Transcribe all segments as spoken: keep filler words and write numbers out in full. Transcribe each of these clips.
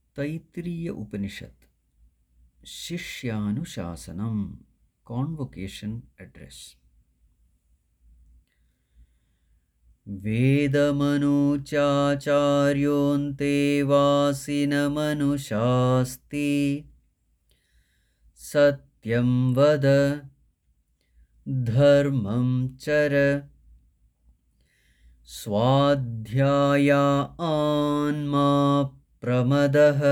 तैत्तिरीय उपनिषत् शिष्यानुशासनम convocation address. वेदमनुचाचार्योऽन्ते वासिनमनुशास्ति सत्यं वद धर्मं चर स्वाध्यायान्मा प्रमदः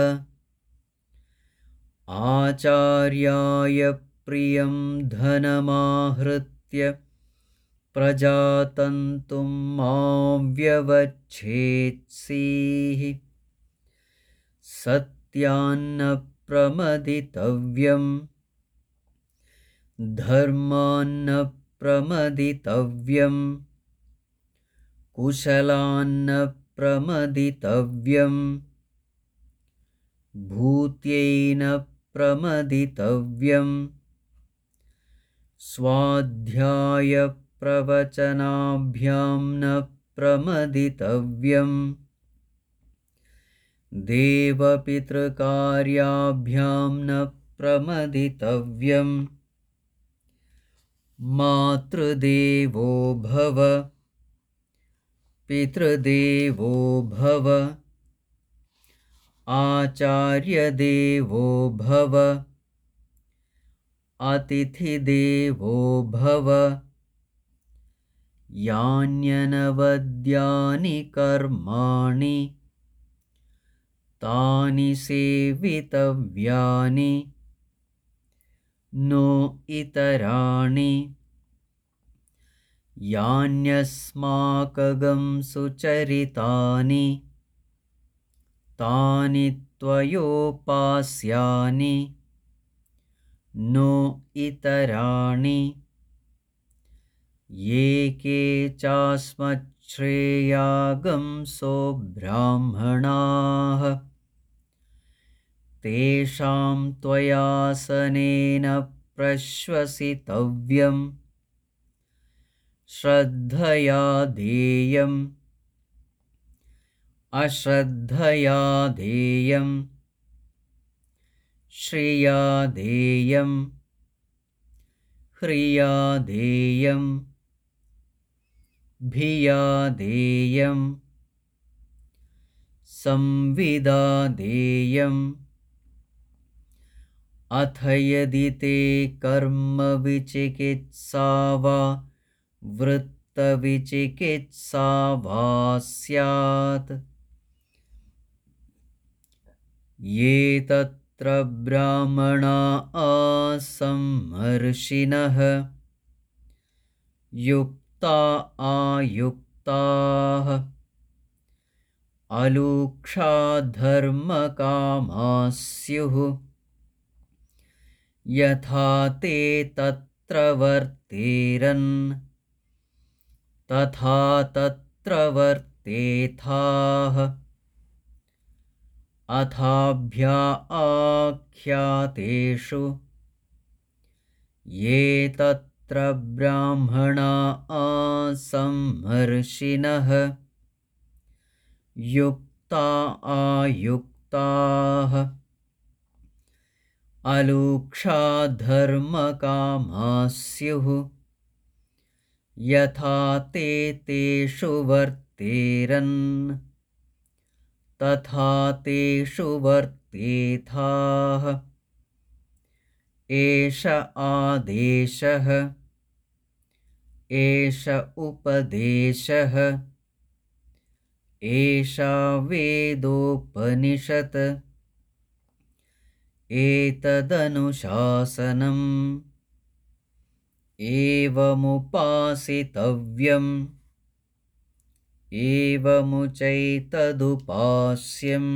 आचार्याय प्रियं धनमाहृत्य प्रजातन्तुं मा व्यवच्छेत्सीः सत्यान्न प्रमदितव्यं धर्मान्न प्रमदितव्यं कुशलान्न प्रमदितव्यं भूत्यैन प्रमदितव्यं स्वाध्याय प्रवचनाभ्यां न प्रमदितव्यं देवपितृकार्याभ्यां न प्रमदितव्यं मातृदेवो भव पितृदेवो भव आचार्यदेवो भव अतिथिदेवो भव यान्यनवद्यानि कर्माणि तानि सेवितव्यानि नो इतराणि यान्यस्माकं सुचरितानि तानि त्वयोपास्यानि नो इतराणि ये के चास्मच्छ्रेयागंसो ब्राह्मणाः तेषां त्वयासनेन प्रश्वसितव्यं श्रद्धया देयम् अश्रद्धया देयं श्रिया देयं ह्रिया देयं भिया देयं संविदा देयम् अथ यदि ते कर्म विचिकित्सा वा वृत्तविचिकित्सा वा स्यात् ये तत्र ब्राह्मणा आसम्मर्षिणः युक्ता आयुक्ताः अलूक्षा धर्मकामाः स्युः यथा ते तत्र वर्तेरन् तथा तत्र वर्तेथाः अथाभ्या आख्यातेषु ये तत्र ब्राह्मणा आसम्मर्षिणः युक्ता आयुक्ताः अलूक्षा धर्मकामाः स्युः यथा ते तेषु वर्तेरन् तथा तेषु वर्तेथाः एष आदेशः एष उपदेशः एषा वेदोपनिषत् एतदनुशासनम् एवमुपासितव्यम् एवमुचैतदुपास्यम्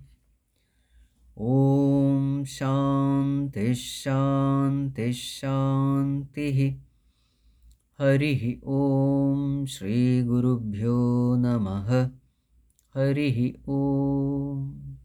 ॐ शान्तिः शान्तिः शान्तिः। हरिः ॐ श्रीगुरुभ्यो नमः। हरिः ॐ।